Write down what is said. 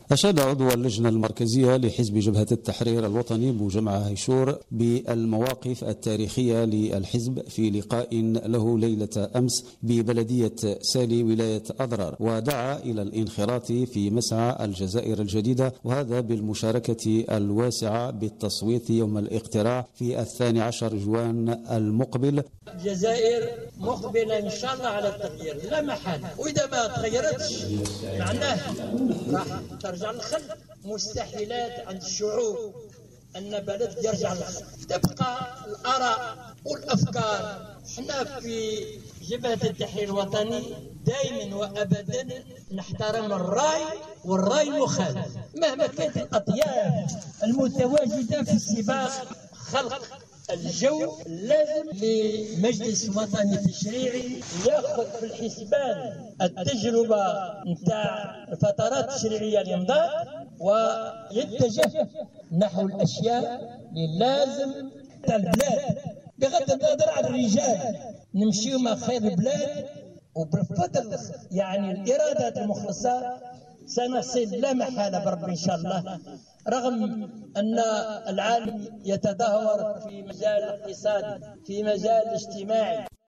أشاد عضو اللجنة المركزية لحزب جبهة التحرير الوطني بوجمع هيشور بالمواقف التاريخية للحزب في لقاء له ليلة أمس ببلدية سالي ولاية أضرار، ودعا إلى الانخراط في مسعى الجزائر الجديدة، وهذا بالمشاركة الواسعة بالتصويت يوم الاقتراع في 12 جوان المقبل. الجزائر مقبلة إن شاء الله على التغيير لا محالة، وإذا ما تغيرتش معناه راح ترجع للخلف. مستحيلات عند الشعوب أن بلد يرجع للخلف، تبقى الآراء والأفكار. احنا في جبهة التحرير الوطني دائما وأبدا نحترم الرأي والرأي المخالف مهما كانت الأطياف المتواجدة في السباق. خلق الجو لازم لمجلس وطني تشريعي ياخذ في الحسبان التجربه نتاع الفترات التشريعيه اللي مضات، ويتجه نحو الاشياء اللي لازم تاع البلاد بغض النظر عن الرجال. نمشيو مع خير البلاد وبالفضل يعني الارادات المخلصه سنصل لا محاله برب ان شاء الله، رغم أن العالم يتدهور في مجال الاقتصادي، في مجال الاجتماعي،